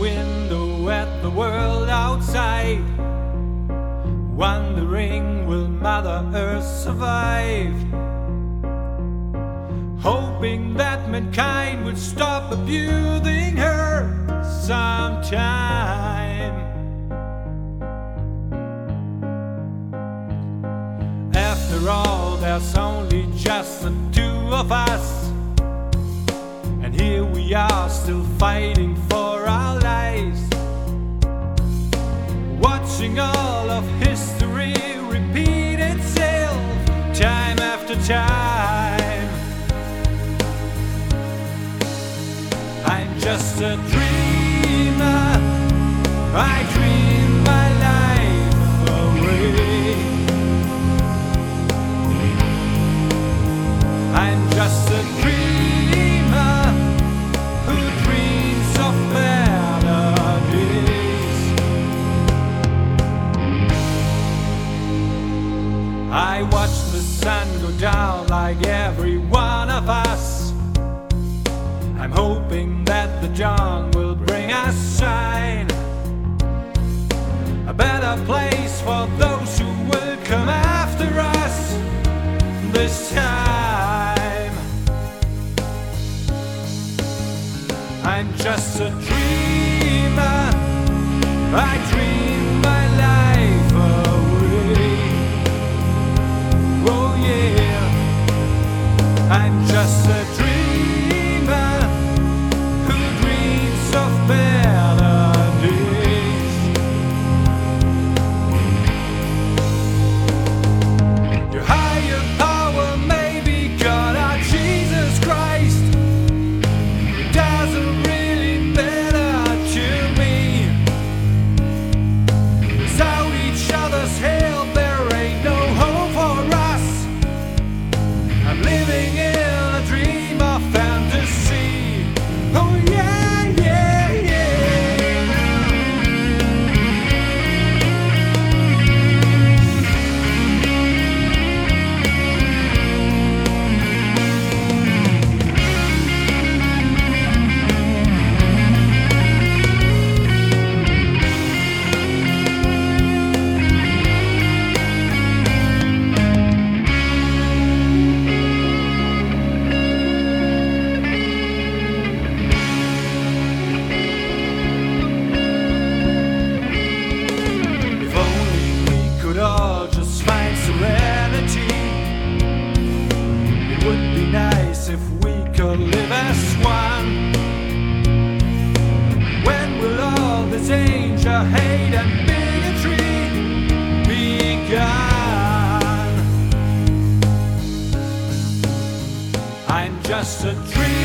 window at the world outside, wondering will Mother Earth survive, hoping that mankind would stop abusing her sometime. After all, there's only just the two of us, and here we are still fighting for our lives, watching all of history repeat itself time after time. I'm just a dreamer, I dream my life away. I'm just a dreamer who dreams of better days. I watch the sun go down like every one of us. I'm hoping that the dawn will bring us shine, a better place for those who will come after us this time. I'm just a dreamer, I dream my life away. Oh yeah, I'm just a dreamer who dreams of better days. Your higher power may be God or Jesus Christ, it doesn't really matter to me. Without each other's help there ain't no hope for us. I'm living in a dream of fantasy. Oh yeah, yeah, if only we could all just find serenity. It would be nice if we could live as one. When will all this danger, hate and bigotry be gone? I'm just a dream.